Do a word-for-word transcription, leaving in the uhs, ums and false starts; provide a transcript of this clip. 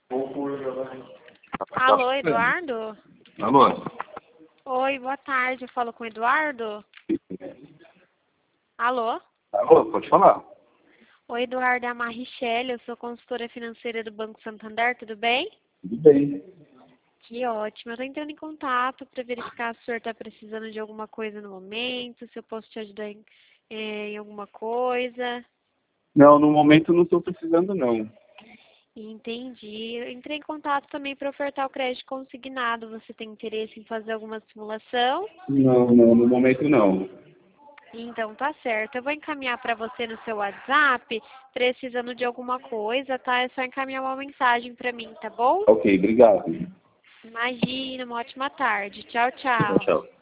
Alô, Eduardo? Alô? Oi, boa tarde. Eu falo com o Eduardo? Alô? Alô, pode falar. Oi, Eduardo, é a Marichelli. Eu sou consultora financeira do Banco Santander, tudo bem? Tudo bem. Que ótimo. Eu estou entrando em contato para verificar se o senhor está precisando de alguma coisa no momento, se eu posso te ajudar em, eh, em alguma coisa. Não, no momento não estou precisando, não. Entendi. Eu entrei em contato também para ofertar o crédito consignado. Você tem interesse em fazer alguma simulação? Não, não, no momento não. Então tá certo. Eu vou encaminhar para você no seu WhatsApp, precisando de alguma coisa, tá? É só encaminhar uma mensagem para mim, tá bom? Ok, obrigado. Imagina, uma ótima tarde. Tchau, Tchau, tchau. tchau.